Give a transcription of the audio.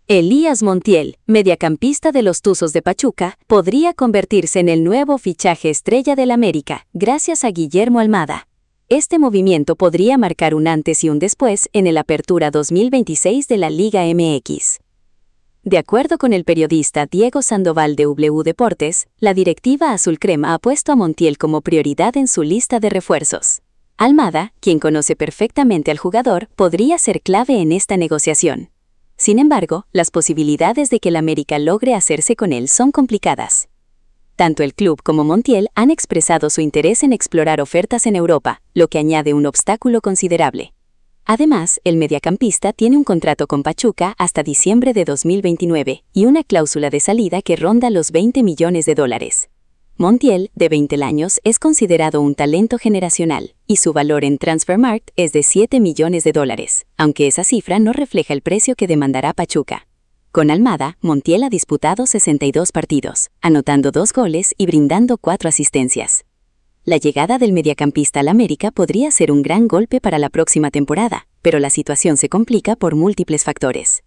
Elías Montiel, mediacampista de los Tuzos de Pachuca, podría convertirse en el nuevo fichaje estrella del América, gracias a Guillermo Almada. Este movimiento podría marcar un antes y un después en el Apertura 2026 de la Liga MX. De acuerdo con el periodista Diego Sandoval de W Deportes, la directiva azulcrema ha puesto a Montiel como prioridad en su lista de refuerzos. Almada, quien conoce perfectamente al jugador, podría ser clave en esta negociación. Sin embargo, las posibilidades de que el América logre hacerse con él son complicadas. Tanto el club como Montiel han expresado su interés en explorar ofertas en Europa, lo que añade un obstáculo considerable. Además, el mediacampista tiene un contrato con Pachuca hasta diciembre de 2029 y una cláusula de salida que ronda los $20 millones. Montiel, de 20 años, es considerado un talento generacional, y su valor en Transfermarkt es de $7 millones, aunque esa cifra no refleja el precio que demandará Pachuca. Con Almada, Montiel ha disputado 62 partidos, anotando 2 goles y brindando 4 asistencias. La llegada del mediacampista al América podría ser un gran golpe para la próxima temporada, pero la situación se complica por múltiples factores.